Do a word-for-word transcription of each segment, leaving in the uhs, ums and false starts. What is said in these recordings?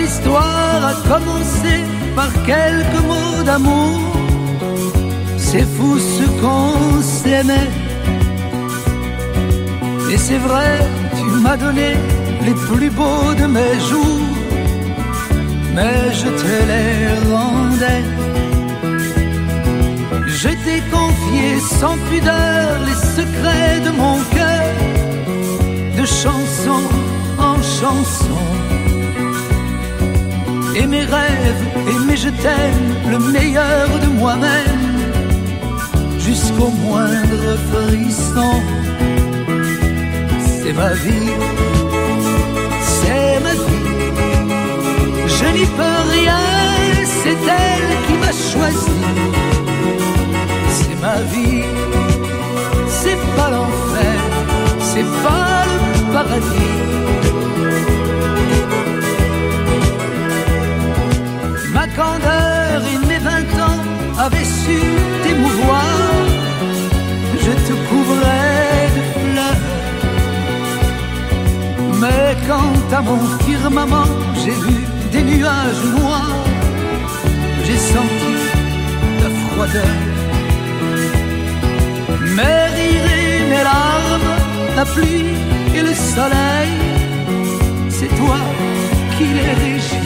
l'histoire a commencé par quelques mots d'amour. C'est fou ce qu'on s'aimait. Et c'est vrai, tu m'as donné les plus beaux de mes jours, mais je te les rendais. Je t'ai confié sans pudeur les secrets de mon cœur, de chanson en chanson. Et mes rêves, et mes je t'aime, le meilleur de moi-même, jusqu'au moindre frisson. C'est ma vie, c'est ma vie, je n'y peux rien, c'est elle qui m'a choisi. C'est ma vie, c'est pas l'enfer, c'est pas le paradis. Ma candeur et mes vingt ans avaient su t'émouvoir, je te couvrais de fleurs. Mais quant à mon firmament, j'ai vu des nuages noirs, j'ai senti ta froideur. Mes rires et mes larmes, la pluie et le soleil, c'est toi qui les régis.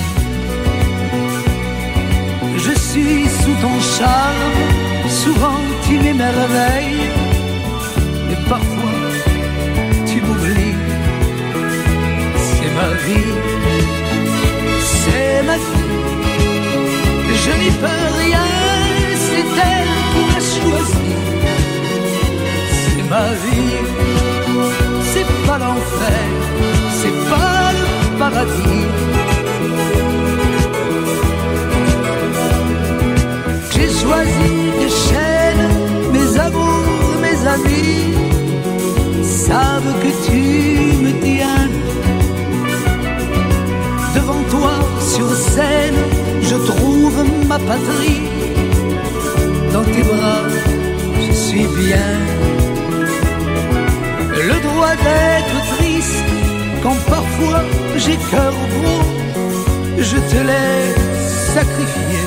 Je suis sous ton charme, souvent tu m'émerveilles, et parfois tu m'oublies. C'est ma vie, c'est ma vie, je n'y peux rien, c'est elle qui m'a choisi. C'est ma vie, c'est pas l'enfer, c'est pas le paradis. J'ai choisi des chaînes, mes amours, mes amis savent que tu me tiens. Devant toi sur scène, je trouve ma patrie. Dans tes bras, je suis bien. Le droit d'être triste quand parfois j'ai cœur gros, je te l'ai sacrifié.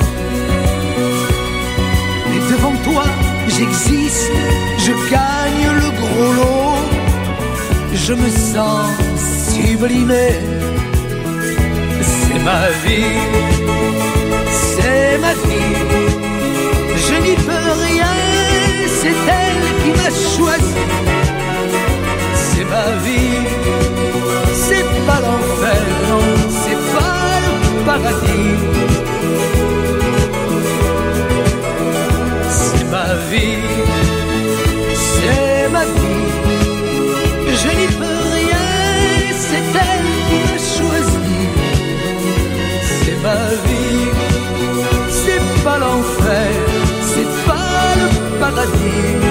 Et devant toi j'existe, je gagne le gros lot, je me sens sublimé. C'est ma vie, c'est ma vie, je n'y peux rien, c'est elle qui m'a choisi. C'est ma vie, c'est pas l'enfer, non, c'est pas le paradis. C'est ma vie, c'est ma vie, je n'y peux rien, c'est elle qui m'a choisi. C'est ma vie, c'est pas l'enfer, c'est pas le paradis.